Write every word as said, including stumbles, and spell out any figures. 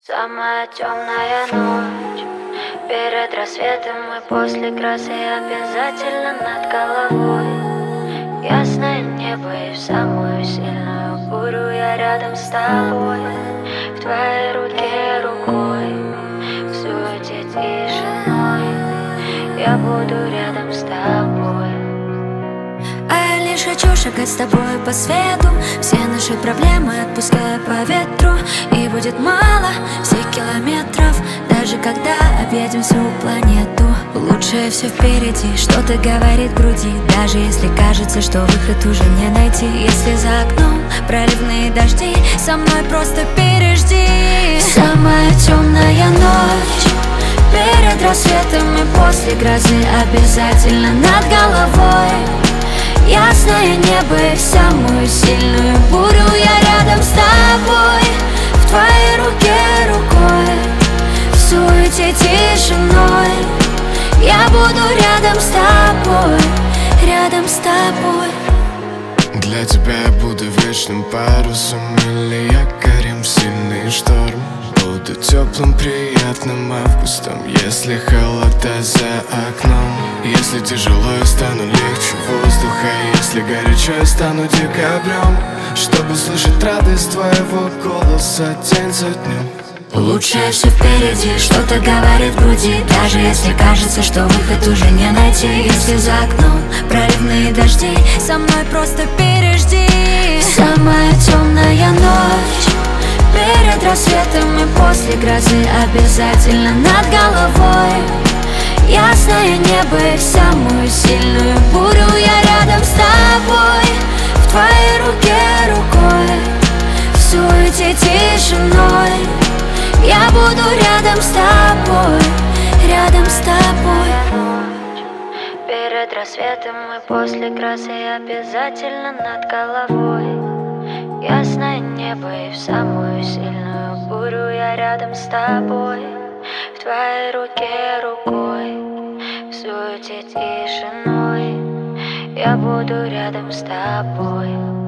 Самая темная ночь перед рассветом и после грозы обязательно над головой. Ясное небо и в самую сильную бурю я рядом с тобой. В твоей руке рукой, в суете тишиной я буду рядом с тобой. А я лишь хочу шагать с тобой по свету, все наши проблемы отпуская по ветру. И будет мало всех километров, даже когда объедем всю планету. Лучшее все впереди, что-то говорит в груди, даже если кажется, что выход уже не найти. Если за окном проливные дожди, со мной просто пережди. Самая темная ночь перед рассветом и после грозы обязательно над головой. Ясное небо и в самую сильную бурю я рядом с тобой. В твоей руке рукой, в суете тишиной я буду рядом с тобой, рядом с тобой. Для тебя я буду вечным парусом или якорем в сильный шторм. Буду теплым, приятным августом, если холода за окном. Если тяжело, я стану легче воздуха, если горячо, я стану декабрем, чтобы слышать радость твоего голоса день за днем. Лучшее все впереди, что-то говорит в груди, даже если кажется, что выход уже не найти. Если за окном проливные дожди, со мной просто пережди. Самая темная ночь перед рассветом и после грозы обязательно над головой. Ясное небо и в самую сильную бурю я рядом с тобой. В твоей руке рукой, в суете тишиной я буду рядом с тобой, рядом с тобой. Перед рассветом и после грозы обязательно над головой. Ясное небо и в самую сильную бурю я рядом с тобой. В твоей руке рукой, в суете тишиной я буду рядом с тобой.